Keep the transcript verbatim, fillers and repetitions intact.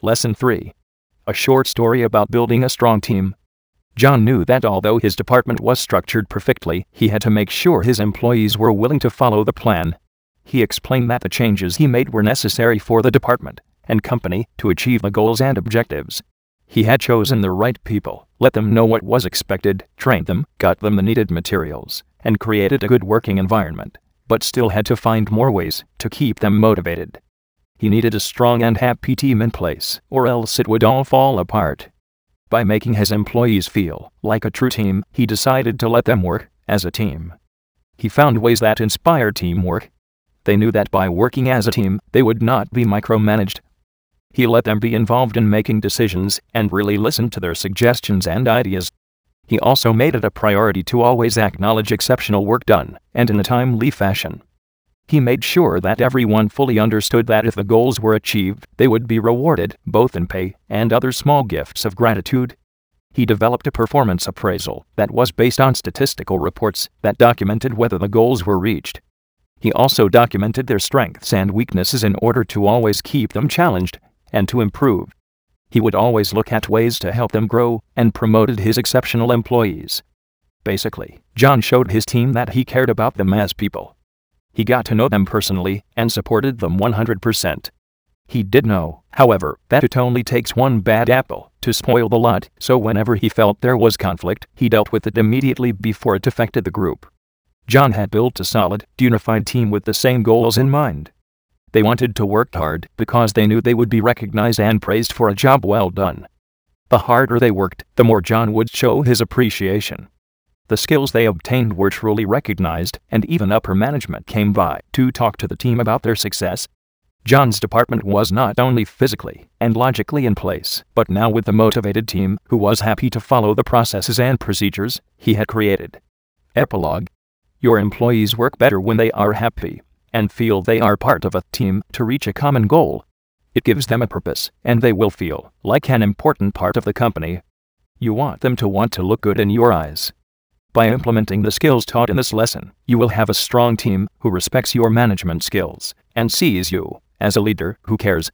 Lesson three. A short story about building a strong team. John knew that although his department was structured perfectly, he had to make sure his employees were willing to follow the plan. He explained that the changes he made were necessary for the department and company to achieve the goals and objectives. He had chosen the right people, let them know what was expected, trained them, got them the needed materials, and created a good working environment, but still had to find more ways to keep them motivated. He needed a strong and happy team in place, or else it would all fall apart. By making his employees feel like a true team, he decided to let them work as a team. He found ways that inspired teamwork. They knew that by working as a team, they would not be micromanaged. He let them be involved in making decisions and really listened to their suggestions and ideas. He also made it a priority to always acknowledge exceptional work done, and in a timely fashion. He made sure that everyone fully understood that if the goals were achieved, they would be rewarded, both in pay and other small gifts of gratitude. He developed a performance appraisal that was based on statistical reports that documented whether the goals were reached. He also documented their strengths and weaknesses in order to always keep them challenged and to improve. He would always look at ways to help them grow and promoted his exceptional employees. Basically, John showed his team that he cared about them as people. He got to know them personally and supported them one hundred percent. He did know, however, that it only takes one bad apple to spoil the lot, so whenever he felt there was conflict, he dealt with it immediately before it affected the group. John had built a solid, unified team with the same goals in mind. They wanted to work hard because they knew they would be recognized and praised for a job well done. The harder they worked, the more John would show his appreciation. The skills they obtained were truly recognized, and even upper management came by to talk to the team about their success. John's department was not only physically and logically in place, but now with a motivated team who was happy to follow the processes and procedures he had created. Epilogue. Your employees work better when they are happy and feel they are part of a team to reach a common goal. It gives them a purpose, and they will feel like an important part of the company. You want them to want to look good in your eyes. By implementing the skills taught in this lesson, you will have a strong team who respects your management skills and sees you as a leader who cares.